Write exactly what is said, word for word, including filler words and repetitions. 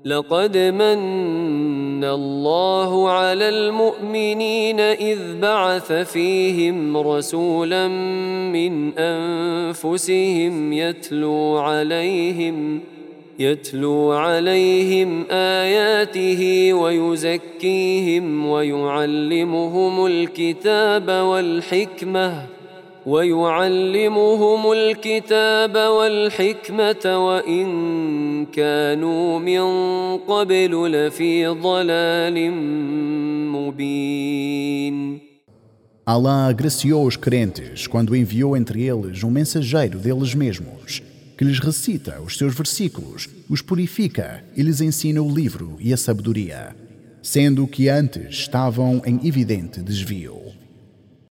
لقد من الله على المؤمنين إذ بعث فيهم رسولا من أنفسهم يتلو عليهم يتلو عليهم آياته ويزكيهم ويعلمهم الكتاب والحكمة ويعلمهم الكتاب والحكمة وإن كانوا من قبل لفي ضلال مبين. Allah agraciou os crentes quando enviou entre eles um mensageiro deles mesmos, que lhes recita os seus versículos, os purifica e lhes ensina o livro e a sabedoria, sendo que antes estavam em evidente desvio.